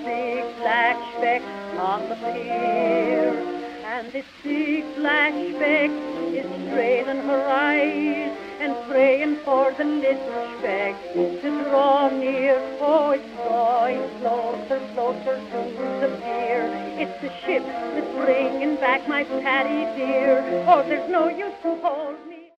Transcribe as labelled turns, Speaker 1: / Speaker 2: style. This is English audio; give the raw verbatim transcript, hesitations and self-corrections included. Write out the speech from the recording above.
Speaker 1: big black speck on the pier. And this big black speck is straining her eyes and praying for the little speck to draw near. Oh, it's drawing closer, closer to the pier. It's the ship that's bringing back my Paddy dear. Oh, there's no use to hold me.